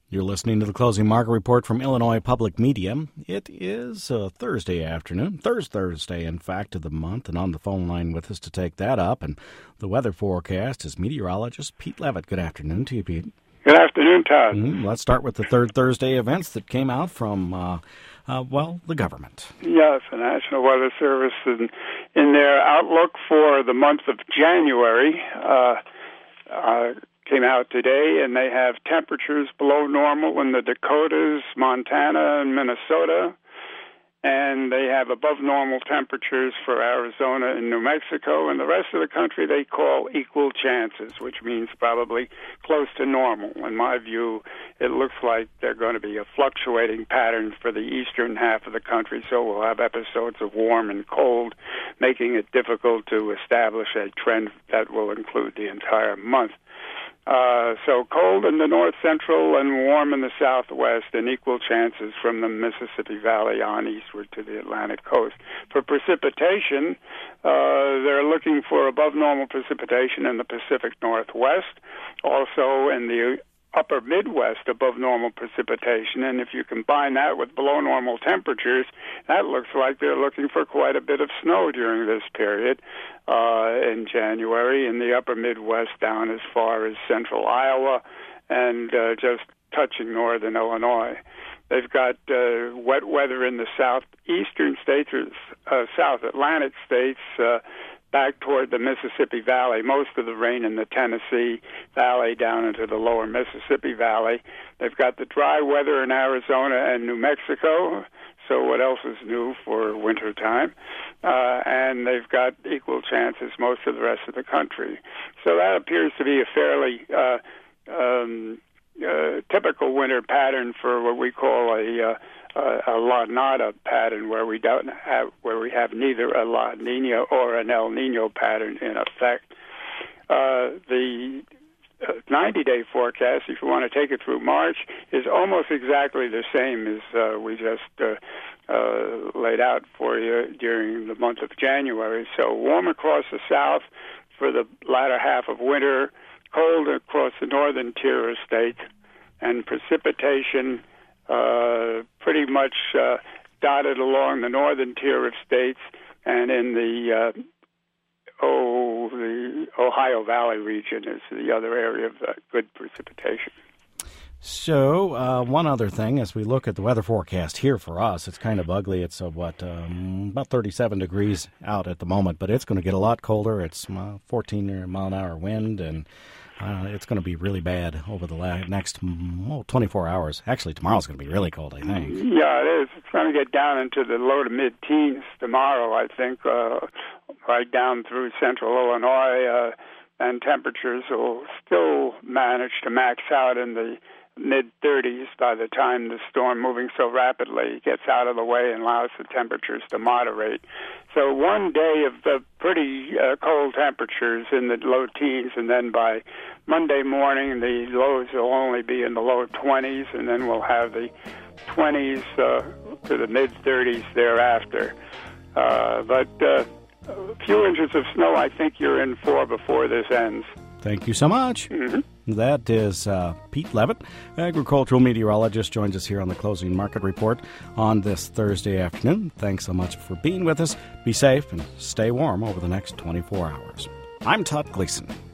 You're listening to the Closing Market Report from Illinois Public Media. It is Thursday afternoon, Thursday, in fact, of the month, and on the phone line with us to take that up and the weather forecast is meteorologist Pete Levitt. Good afternoon to you, Pete. Good afternoon, Todd. Let's start with the third Thursday events that came out from, the government. Yes, the National Weather Service, in their outlook for the month of January, came out today, and they have temperatures below normal in the Dakotas, Montana, and Minnesota, and they have above normal temperatures for Arizona and New Mexico, and the rest of the country they call equal chances, which means probably close to normal. In my view, it looks like they're going to be a fluctuating pattern for the eastern half of the country, so we'll have episodes of warm and cold, making it difficult to establish a trend that will include the entire month. So cold in the north central and warm in the southwest, and equal chances from the Mississippi Valley on eastward to the Atlantic coast. For precipitation, they're looking for above normal precipitation in the Pacific Northwest, also in the upper Midwest above normal precipitation, and if you combine that with below normal temperatures, that looks like they're looking for quite a bit of snow during this period in January in the upper Midwest down as far as central Iowa and just touching northern Illinois. They've got wet weather in the southeastern states or South Atlantic states back toward the Mississippi Valley, most of the rain in the Tennessee Valley down into the lower Mississippi Valley. They've got the dry weather in Arizona and New Mexico, so what else is new for winter time? And they've got equal chances most of the rest of the country. So that appears to be a fairly typical winter pattern for what we call a La Nada pattern, where we have neither a La Nina or an El Nino pattern in effect. The 90-day forecast, if you want to take it through March, is almost exactly the same as we just laid out for you during the month of January. So warm across the south for the latter half of winter, cold across the northern tier of states, and precipitation pretty much dotted along the northern tier of states and in the Ohio Valley region is the other area of good precipitation. So, one other thing, as we look at the weather forecast here for us, it's kind of ugly. It's about 37 degrees out at the moment, but it's going to get a lot colder. It's 14-mile-an-hour wind, and it's going to be really bad over the next 24 hours. Actually, tomorrow's going to be really cold, I think. Yeah, it is. It's going to get down into the low to mid-teens tomorrow, I think, right down through central Illinois, and temperatures will still manage to max out in the mid-30s by the time the storm, moving so rapidly, gets out of the way and allows the temperatures to moderate. So one day of the pretty cold temperatures in the low teens, and then by Monday morning the lows will only be in the low 20s, and then we'll have the 20s to the mid-30s thereafter. But a few inches of snow I think you're in for before this ends. Thank you so much. Mm-hmm. That is Pete Levitt, agricultural meteorologist, joins us here on the Closing Market Report on this Thursday afternoon. Thanks so much for being with us. Be safe and stay warm over the next 24 hours. I'm Todd Gleason.